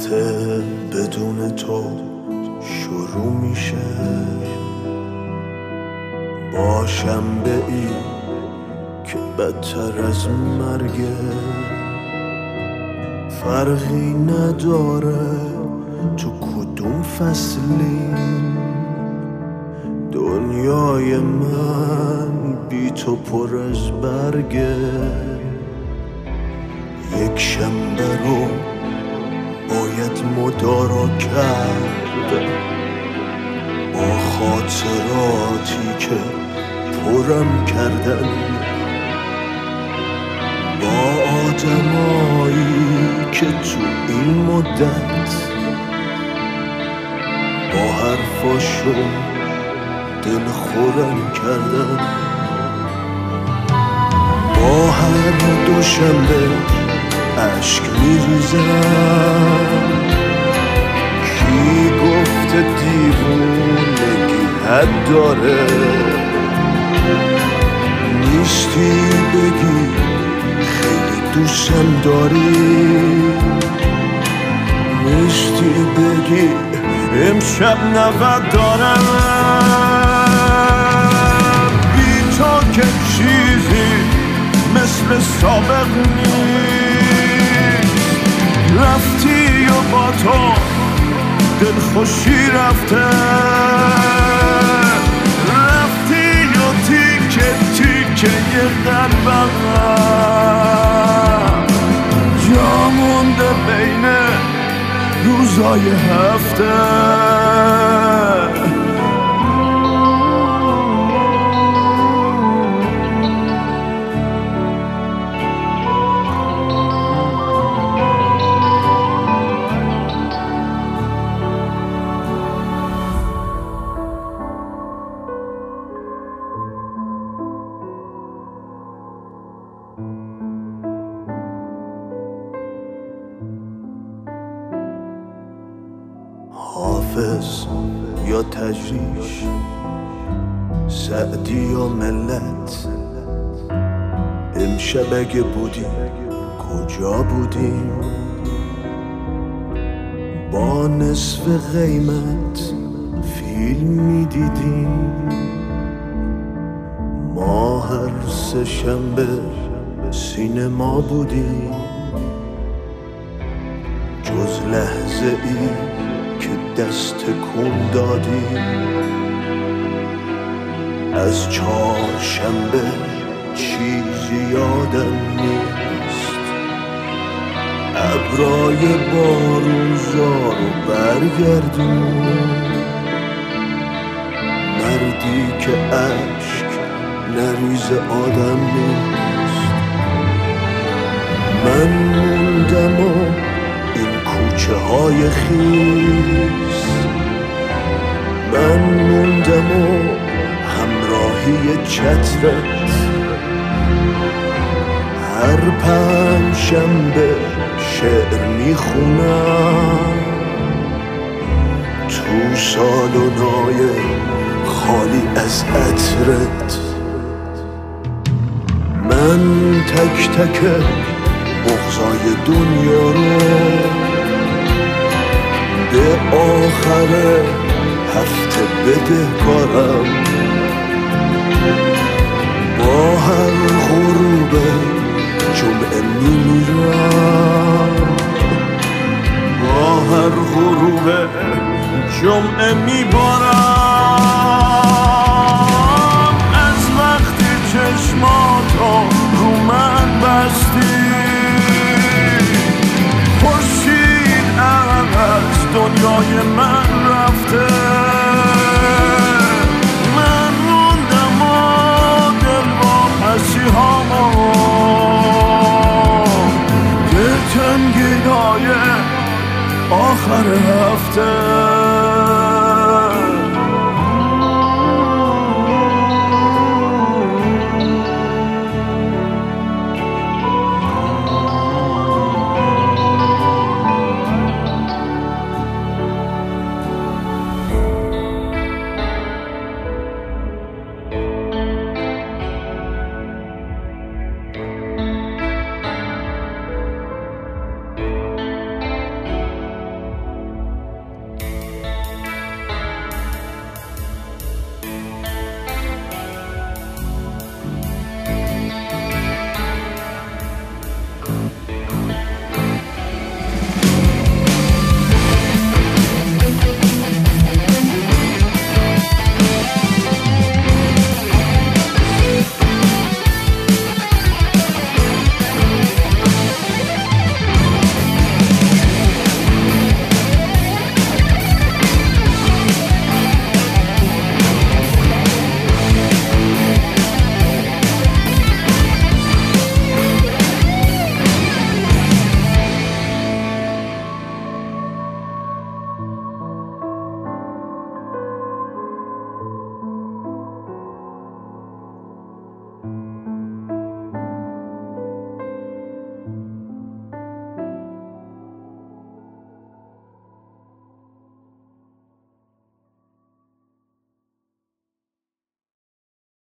هفته بدون تو شروع میشه با شنبه ای که بدتر از مرگه. فرقی نداره تو کدوم فصلی، دنیای من بی تو پر از برگه. یک شنبه رو باید مدارا کرد با خاطراتی که پرم کردن، با آدمایی که تو این مدت با حرفاشون دل خورم کردن. با هر دوشنبه عشق میریزم، کی گفته دیوونگی حد داره؟ نیستی بگی خیلی دوستم داری، نیستی بگی امشب نود دارم. بی تو که چیزی مثل سابق نیست، رفتی و با تو دلخوشی رفته، رفتی و تیکه تیکه یه قلبم جا مونده بین روزای هفته. حافظ یا تجریش، سعدی یا ملت، امشب اگه بودیم کجا بودیم؟ با نصف قیمت فیلم میدیدیم، ما هر سه شنبه سینما بودیم. جز لحظه ای که دست کن دادیم، از چهارشنبه چیزی یادم نیست. ابرای بارونزا رو برگردون، مردی که عشق نریز آدم نیست. من موندم و این کوچه های خیس، من موندم و همراهی چترت. هر پنجشنبه شعر میخونم تو سالن‌های خالی از عطرت. من تک تک بغضای دنیا رو به آخر هفته بدهکارم. با هر غروب جمعه میمیرم، با هر غروب جمعه میبارم. از وقتی چشماتو رو من بستی، خورشید از دنیای من رفته. من موندم و دل واپسی هامو به تنگی‌های آخر هفته.